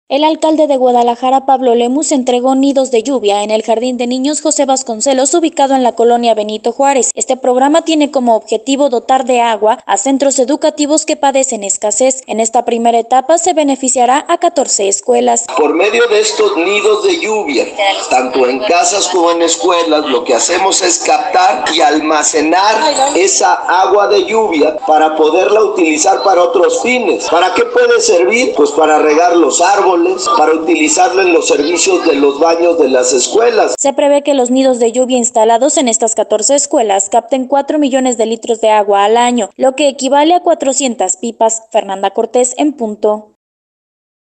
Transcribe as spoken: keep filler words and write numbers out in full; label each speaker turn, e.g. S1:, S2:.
S1: El alcalde de Guadalajara, Pablo Lemus, entregó nidos de lluvia en el Jardín de Niños José Vasconcelos, ubicado en la colonia Benito Juárez. Este programa tiene como objetivo dotar de agua a centros educativos que padecen escasez. En esta primera etapa se beneficiará a catorce escuelas.
S2: Por medio de estos nidos de lluvia, tanto en casas como en escuelas, lo que hacemos es captar y almacenar esa agua de lluvia para poderla utilizar para otros fines. ¿Para qué puede servir? Pues para regar los árboles, para utilizarlo en los servicios de los baños de las escuelas.
S1: Se prevé que los nidos de lluvia instalados en estas catorce escuelas capten cuatro millones de litros de agua al año, lo que equivale a cuatrocientas pipas. Fernanda Cortés, en punto.